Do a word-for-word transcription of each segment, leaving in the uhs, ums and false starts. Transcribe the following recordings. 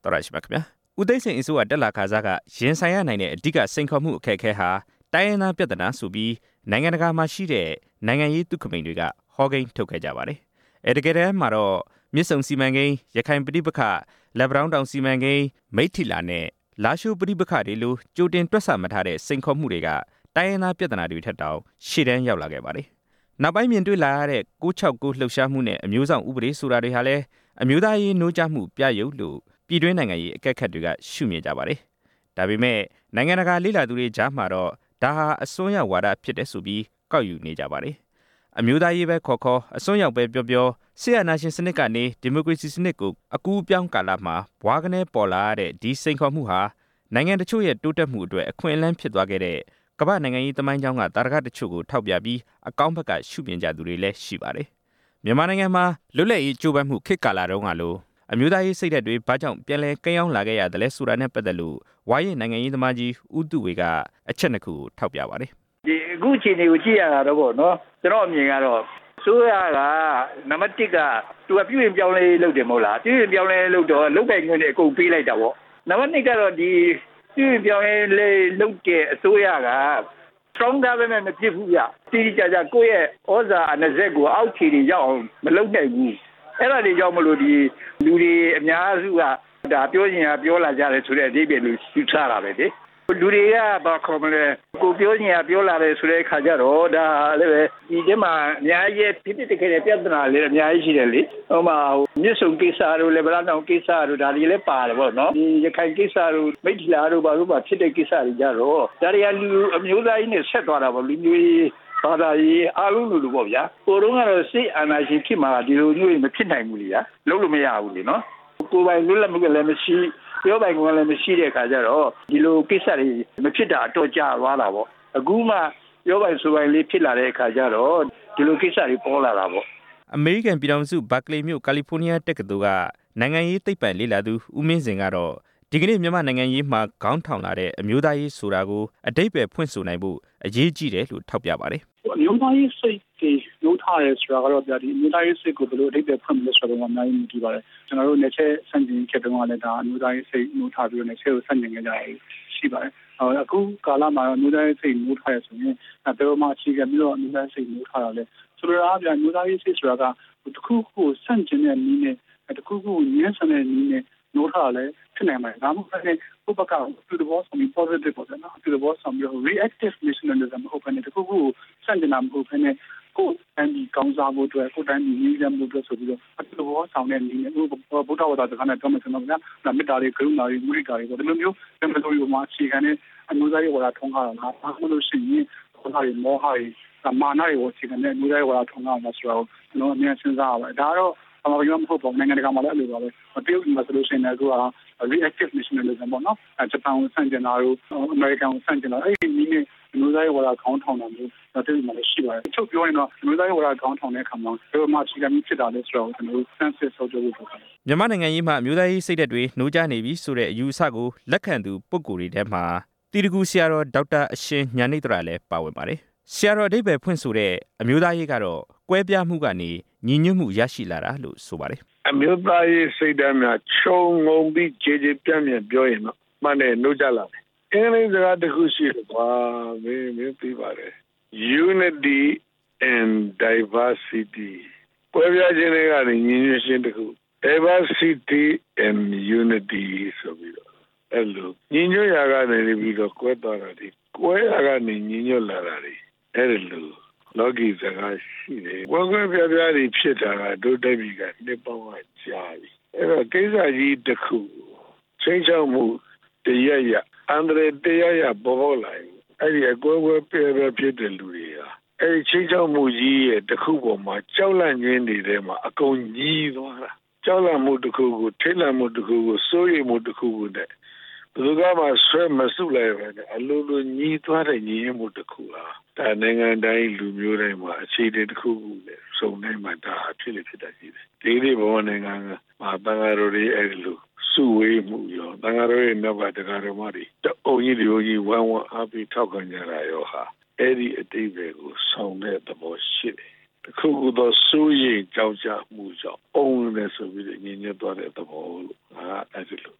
တော်ရရှိပါခင်ဗျာဦးသိန်းစိန်အစိုးရတက်လာခါစားကရင်ဆိုင်ရနိုင်တဲ့အဓိကစိန်ခေါ်မှုအခက်အခဲဟာတိုင်းရင်းသားပြဿနာဆိုပြီးနိုင်ငံတကာမှာရှိတဲ့နိုင်ငံရေးသူခမိန်တွေကဟောကိန်းထုတ်ခဲ့ကြပါတယ်အဲတကယ်တမ်းမှာတော့မြစ်ဆုံစီမံကိန်းရခိုင်ပဋိပက္ခလက်ဗရောင်းတောင်စီမံကိန်းမိထီလာနဲ့လာရှိုးပဋိပက္ခတွေလိုကြိုတင်တွက်ဆမထားတဲ့စိန်ခေါ်မှုတွေကတိုင်းရင်းသားပြဿနာတွေထက်တောင်ရှေ့တန်းရောက်လာခဲ့ပါတယ်နောက်ပိုင်းမြင်တွေ့လာရတဲ့၉၆၉လှုပ်ရှားမှုနဲ့အမျိုးဆောင်ဥပဒေဆိုတာတွေဟာလည်းအမျိုးသားရေးနှိုးကြမှုပြရုပ်လို့ပြည်တွင်းနိုင်ငံရေးအကဲခတ်တွေကရှုမြင်ကြပါတယ်ဒါပေမဲ့နိုင်ငံတကာလေ့လာသူတွေကြားမှာတော့ဒါဟာအစွန်းရောက်ဝါဒဖြစ်တယ်ဆိုပြီးကောက်ယူနေကြပါတယ်အမျိုးသားရေးပဲခေါ်ခေါ်အစွန်းရောက်ပဲပြောပြောဆီယနာရှင်စနစ်ကနေဒီမိုကရေစီစနစ်ကိုအကူအပြောင်းကာလမှာဘွားကနေပေါ်လာတဲ့ဒီစိန်ခေါ်မှုဟာနိုင်ငံတချို့ရဲ့တိုးတက်မှုအတွက်အခွင့်အလမ်းဖြစ်သွားခဲ့တဲ့ကမ္ဘာနိုင်ငံရေးသမိုင်းကြောင်းကတာရကတချို့ကိုထောက်ပြပြီးအကောင်းဘက်ကရှုမြင်ကြသူတွေလည်းရှိပါတယ်မြန်မာနိုင်ငံမှာလွတ်လပ်ရေးကြိုးပမ်းမှုခေတ်ကာလတုန်းကလိုအမျိုးသားရေးစိတ်ဓာတ်တွေဘာကြောင့်ပြန်လဲကိန်းအောင်လာခဲ့ရတယ်လဲဆိုတာနဲ့ပတ်သက်လို့ဝါရင့်နိုင်ငံရေးသမားကြီးဦးသူဝေကအချက်နှစ်ခုကိုထောက်ပြပါတယ်ဒီအခုအချိန်တွေကိုကြည့်ရတာတော့ပေါ့နော်ကျွန်တော်အမြင်ကတော့ဆိုရကနံပါတ်တစ်ကသူကပြုရင်ပြောင်းလဲလုပ်တယ်မဟုတ်လားပြုရင်ပြောင်းလဲလုပ်တော့လုတ်ပိုင်ခွင့်တွေအကုန်ပေးလိုက်တာပေါ့နံပါတ်နှစ်ကတော့ဒီပြုရင်ပြောင်းလဲလုပ်တဲ့အစိုးရက strong government မဖြစ်ဘူးဗျတိတိကျကျကိုယ့်ရဲ့ဩဇာအနစက်ကိုအောက်ခြေတွေရောက်အောင်မလုပ်နိုင်ဘူးအဲ့ဒါတွေကြောင့်မလို့ဒီလူတွေအများစုကဒါပြောရင်ကပြောလာကြတယ်ဆိုတဲ့အဓိပ္ပာယ်လို့ယူဆတာပဲလေလူတွေကဘာခေါ်မလဲကိုပြောရင်ကပြောလာတယ်ဆိုတဲ့အခါကျတော့ဒါလည်းပဲဒီထဲမှာအများကြီးဖြစ်ဖြစ်တကယ်ပြဿနာလေးအများကြီးရှိတယ်လေဟိုမှာမြစ်ဆုံကိစ္စတို့လည်းဗလားတောင်ကိစ္စတို့ဒါတွေလည်းပါတယ်ပေါ့နော်ဒီရခိုင်ကိစ္စတို့မိထ္ထီလာတို့ဘာလို့ပါဖြစ်တဲ့ကိစ္စတွေကြတော့ဒါတွေကလူအမျိုးသားကြီးနဲ့ဆက်သွားတာပေါ့လူမျိုးကြီးဘာသာရေးအားလုံးလူလူပေါ့ဗျာဟိုတုန်းကတော့စိတ်အာဏာရှင်ဖြစ်မှာဒီလိုမျိုးမဖြစ်နိုင်ဘူးလေဗျာလုံးလို့မရဘူးလေနော်ကိုယ်ပိုင်လွတ်လပ်မှုကလည်းမရှိပြောပိုင်ခွင့်လည်းမရှိတဲ့အခါကျတော့ဒီလိုကိစ္စတွေမဖြစ်တာအတော့ကြာသွားတာပေါ့အခုမှပြောပိုင်ဆိုပိုင်လေးဖြစ်လာတဲ့အခါကျတော့ဒီလိုကိစ္စတွေပေါ်လာတာပေါ့အမေရိကန်ပြည်ထောင်စုဘာကလေးမြို့ကာလီဖိုးနီးယားတက္ကသိုလ်ကနိုင်ငံရေးသိပ္ပံလေ့လာသူဦးမင်းစင်ကတော့ဒီကနေ့မြန်မာနိုင်ငံရေးမှာခေါင်းထောင်လာတဲ့အမျိုးသားရေးဆိုတာကိုအတိတ်ပဲဖွင့်ဆိုနိုင်ဖို့အရေးကြီးတယ်လို့ထောက်ပြပါတယ်အမျိုးသားရေးစိတ်တွေလို့ထားရဲဆိုတာကတော့ဗျာဒီအမျိုးသားရေးစိတ်ကိုဘယ်လိုအတိတ်ပဲဖွင့်မလဲဆိုတော့အများကြီးမြင်ကြည့်ပါတယ်ကျွန်တော်တို့နေချက်စံချိန်ချက်တုန်းကလည်းဒါအမျိုးသားရေးစိတ်လို့ထားပြီးတော့နေချက်ကိုစံချိန်ကြရရှိပါတယ်အခုကာလမှာတော့မျိုးသားရေးစိတ်မျိုးထားရဆိုရင်ဘယ်လိုမှအခြေခံပြီးတော့မျိုးသားစိတ်မျိုးထားတာလဲဆိုတော့အပြန်မျိုးသားရေးစိတ်ဆိုတာကတခုခုစန့်ကျင်တဲ့နည်းနဲ့တခုခုညှင်းဆန်တဲ့နည်းနဲ့မျိုးထားလဲဖြစ်နိုင်မှာဒါမှမဟုတ်လည်းဘုပကသူတဘောဆောင်ပြီး positive ပေါ့နော်သူတဘောဆောင်ပြီး reactive nationalism ဟုတ်တယ်တခုခုစန့်ကျင်တာမဟုတ်ဘဲနဲ့ကိုယ်အန်ဒီကောင်းစားဖို့အတွက်ကိုယ်တိုင်းညီညီမှုအတွက်ဆိုပြီးတော့သူတဘောဆောင်တဲ့နည်းနဲ့ဘုဒ္ဓဝါဒစကားနဲ့ပြောမယ်ဆိုတော့ဗျာမေတ္တာတွေကရုဏာတွေမုဒိတာတွေပေါ့ဒီလိုမျိုးဘယ်လိုမျိုးမှာအခြေခံတဲ့အမျိုးသားရေးဝါဒထုံးကားတာလားဘာလို့ရှိရင်ဘာတွေမောဟတွေမာနတွေကိုအခြေခံတဲ့အမျိုးသားရေးဝါဒထုံးကားမှာဆိုတော့ကျွန်တော်အများစဉ်းစားရပါတယ်ဒါကတော့အမှန်တရားမဟုတ်ပါဘူးနိုင်ငံတကာမှာလည်းအဲ့လိုပါပဲမတရုတ်မှာဆိုလို့ရှိရင်လည်းသူက reactive nationalism ပေါ့နော်ဂျပန်ကိုဆန့်ကျင်တာတို့အမေရိကန်ကိုဆန့်ကျင်တာအဲ့ဒီနည်းနဲ့အမျိုးသားရေးဝါဒခေါင်းထောင်တာမျိုးတရုတ်မှာလည်းရှိပါတယ်ချုပ်ပြောရင်တော့အမျိုးသားရေးဝါဒခေါင်းထောင်တဲ့အခါမှာဘယ်မှာအခြေခံပြီးဖြစ်တာလဲဆိုတော့ကျွန်တော်တို့ census ဆိုကြလို့ပြောတာမြန်မာနိုင်ငံရေးမှာအမျိုးသားရေးစိတ်ဓာတ်တွေနှိုးကြနေပြီဆိုတဲ့အယူအဆကိုလက်ခံသူပုဂ္ဂိုလ်တွေထဲမှာတီတကူဆရာတော်ဒေါက်တာအရှင်ဉာဏိတရလည်းပါဝင်ပါတယ်ဆရာတော်အဓိပ္ပာယ်ဖွင့်ဆိုတဲ့အမျိုးသားရေးကတော့ကွဲပြားမှုကနေညီညွတ်မှုရရှိလာတာလို့ဆိုပါတယ်အမျိုးသားရေးစိတ်ဓာတ်များခြုံငုံပြီးခြေခြေပြန့်ပြန့်ပြောရင်တော့မှန်တယ်နှုတ်ကြလာတယ်အင်္ဂလိပ်စကားတစ်ခုရှိတယ်ကွာမင်းမင်းသိပါတယ် unity and diversity ကွဲပြားခြင်းတွေကနေညီညွတ်ခြင်းတစ်ခု diversity and unity ဆိုပြီးတော့အဲ့လိုညီညွတ်ရာကနေပြီးတော့ကွဲသွားတာဒီကွဲရာကနေညီညွတ်လာတာဒီအဲ့လိုလောကီစကားရှိတယ်ကွဲကွဲပြားပြားတွေဖြစ်တာကဒုတိယကနှစ်ပေါင်းကကြာပြီအဲ့တော့ကိစ္စကြီးတစ်ခုချင်းချောက်မှုတရရအန္တရာယ်တရားရပေါ်ပေါ်လာရင်အဲ့ဒီအကွဲကွဲပြားပြားဖြစ်တဲ့လူတွေဟာအဲ့ဒီချင်းချောက်မှုကြီးရဲ့တစ်ခုပေါ်မှာကြောက်လန့်ခြင်းတွေထဲမှာအကုန်ကြီးသွားတာကြောက်လန့်မှုတစ်ခုကိုထိတ်လန့်မှုတစ်ခုကိုစိုးရိမ်မှုတစ်ခုကိုနဲ့ဘယ်သူကမှဆွဲမစုလိုက်ပဲအလိုလိုညီးသွားတဲ့ညီးမှုတစ်ခုဟာဒါနိုင်ငံတိုင်းလူမျိုးတိုင်းမှာအခြေအနေတစ်ခုခုနဲ့စုံနိုင်မှဒါဖြစ်လေဖြစ်တတ်ကြီးတယ်ဒီနေ့ဘဝနိုင်ငံမှာတန်ဃာတော်တွေအဲ့လိုစုဝေးမှုရောတန်ဃာတော်ရဲ့နောက်ပါတရားတော်မတွေတအုံကြီးတွေကြီးဝမ်းဝမ်းအားပြီးထောက်ခံကြတာရောဟာအဲ့ဒီအတိတ်တွေကိုဆောင်တဲ့သဘောရှိတယ်တခုခုသောစိုးရိမ်ကြောက်ကြမှုကြောင့်အုံနဲ့ဆိုပြီးညီညွတ်သွားတဲ့သဘောလို့ဟာအဲ့ဒီလို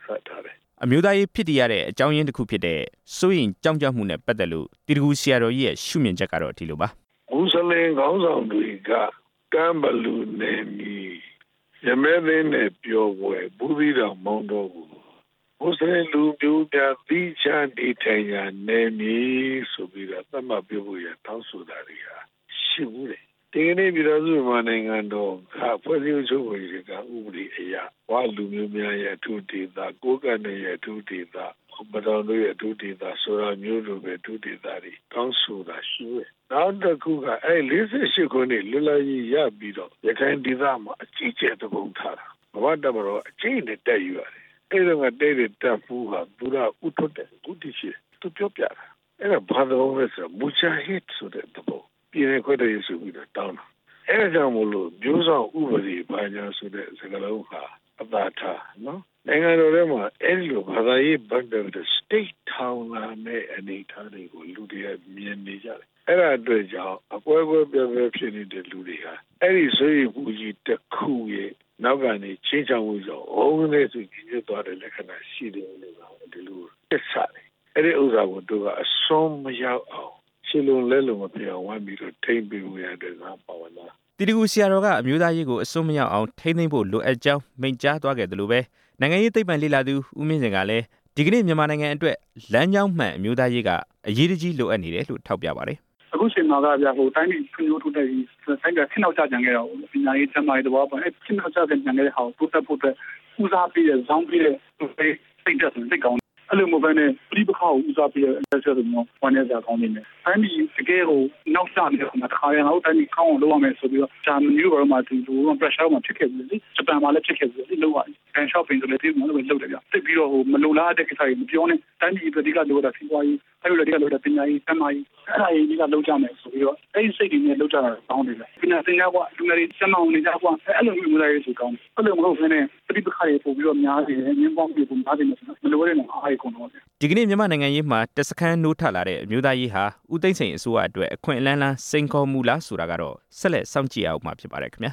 ဆက်ထားတယ်အမျိုးသားရေးဖြစ်တည်ရတဲ့အကြောင်းရင်းတစ်ခုဖြစ်တဲ့စိုးရင်ကြောင်းကြောက်မှုနဲ့ပတ်သက်လို့တီတကူဆရာတော်ကြီးရဲ့ရှုမြင်ချက်ကတော့ဒီလိုပါမွတ်စလင်ခေါင်းဆောင်တွေကကမ်းဘလူနေမီရမဲသိန်းနဲ့ပြောပွဲဘူးသီးတော်မောင်းတော်ကိုမွတ်စလင်လူမျိုးများသီးခြားနေထိုင်ရာနေမီဆိုပြီးတော့သတ်မှတ်ပြဖို့ရတောင်းဆိုတာတွေဟာရှိဘူးလေဒီကနေ့ပြည်တော်စုမြန်မာနိုင်ငံတော်ကဖွဲ့စည်းချုပ်ဝင်ကဥပဒေအရဝါလူမျိုးများရဲ့အထူးဒေသကိုးကန့်ရဲ့အထူးဒေသပတော်တို့ရဲ့အထူးဒေသဆိုတာမျိုးလိုပဲအထူးဒေသတွေတောင်းဆိုတာရှိတယ်နောက်တစ်ခုကအဲလေးဆယ့်ရှစ်ခုနှစ်လွတ်လပ်ရေးရပြီးတော့ရခိုင်ဒေသမှာအကြီးကျယ်သဘုံထားတာဘာတမတော်အကြီးနဲ့တက်ယူရတယ်အဲ့တော့ကတဲ့တဲ့တပ်ဖူးဟာသူကဥထွတ်တဲ့ဥတီရှိသူပြောပြတာအဲ့ဒါဘာတော်လဲဆိုမူချာဟစ်ဆိုတဲ့သဘောပြည်နယ်ခွဲတဲ့ရေးဆိုပြီးတော့တောင်းတာအဲ့ဒါကြောင့်မို့လို့မျိုးဆောင်ဥပဒေဘာညာဆိုတဲ့စကားလုံးဟာအသာထားနော်နိုင်ငံတော်ထဲမှာအဲ့ဒီလိုဘာသာရေးဘက်တဲ့ state town လာမဲ့အနေထားတွေကိုလူတွေကမြင်နေကြတယ်အဲ့ဒါအတွက်ကြောင့်အပွဲပွဲပြပြဖြစ်နေတဲ့လူတွေဟာအဲ့ဒီဆိုရင်ဘူးကြီးတစ်ခုရဲ့နောက်ကနေချင်းချောင်းမှုကြောင့်အုံးနဲ့ဆိုကြည့်သွားတဲ့လက္ခဏာရှိတယ်လို့ဒီလိုတက်စားတယ်အဲ့ဒီဥစ္စာကိုသူကအဆုံးမရောက်အောင်ရှင်းလုံးလဲလုံးမပြောင်းဝမ်းပြီးတော့ထိမ့်ပေးရတဲ့ငါပါဝင်လာတီတကူဆရာတော်ကအမျိုးသားရေးကိုအစွန်းမရောက်အောင်ထိမ့်သိမ့်ဖို့လိုအပ်ကြောင်းမိန့်ကြားသွားခဲ့တယ်လို့ပဲနိုင်ငံရေးသိပ္ပံလေ့လာသူဦးမင်းစင်ကလည်းဒီကနေ့မြန်မာနိုင်ငံအတွက်လမ်းကြောင်းမှန်အမျိုးသားရေးကအရေးကြီးလိုအပ်နေတယ်လို့ထောက်ပြပါတယ်အခုချိန်မှာကဗျာဟိုတိုင်းပြည်ဖွံ့ဖြိုးတိုးတက်ပြီးတိုင်းပြည်ခင်းနောက်ကျကြံခဲ့တော့ပညာရေးသမားတွေတော့ပေါ့အဲခင်းနောက်ကျကြံခဲ့တဲ့ဟာကိုတိုးတက်ဖို့အတွက်ဦးစားပေးတဲ့ဇောင်းပေးတဲ့စိတ်ဓာတ်ဆိုစိတ်ကောင်းအဲ့လိုမျိုးပဲနဲ့ပြည်ပခါကိုဦးစားပေးတဲ့ဆက်ဆိုတော့ဝန်ရစာကောင်းနေတယ်တိုင်းပြည်တကယ်ကိုနောက်ကျနေတဲ့ခါမှာတခါရအောင်တိုင်းပြည်ကောင်းအောင်လုပ်ရမယ်ဆိုပြီးတော့ဂျာမနီဘာမှသူတို့ pressure မှာဖြစ်ခဲ့တယ်လေဂျပန်မှာလည်းဖြစ်ခဲ့တယ်လေလောက်ရတယ်ကန်ရှော့ပင်ဆိုလည်းဒီမှာလည်းလုပ်တယ်ဗျတိတ်ပြီးတော့ဟိုမလုံလားတဲ့ကိစ္စတွေမပြောနဲ့တိုင်းပြည်ပြည်ကလိုတာစီးပွားရေးအဲ့လိုလည်းလိုတာပညာရေးသမားရေးအဲ့ဒါရေးကြီးကလုပ်ကြမယ်ဆိုပြီးတော့အဲ့ဒီစိတ်တွေနဲ့လုပ်ကြတာကောင်းတယ်ဗျပညာသင်ကြားကွာလူငယ်တွေစမ်းမအောင်နေကြကွာအဲ့လိုမျိုးမျိုးလေးဆိုကောင်းအဲ့လိုမဟုတ်ဘဲနဲ့ပြည်ပခါတွေပို့ပြီးတော့များနေတယ်ငင်းပေါင်းပြီးပုံများနေတယ်မလိုတဲ့နဲ့အားရကုန်တော့ဒီကနေ့မြန်မာနိုင်ငံရေးမှာတစခန်းနိုးထလာတဲ့အမျိုးသားရေးဟာဦးသိန်းစိန်အစိုးရအတွက်အခွင့်အလမ်းလားစိန်ခေါ်မှုလားဆိုတာကတော့ဆက်လက်စောင့်ကြည့်အောင်မှာဖြစ်ပါတယ်ခင်ဗျာ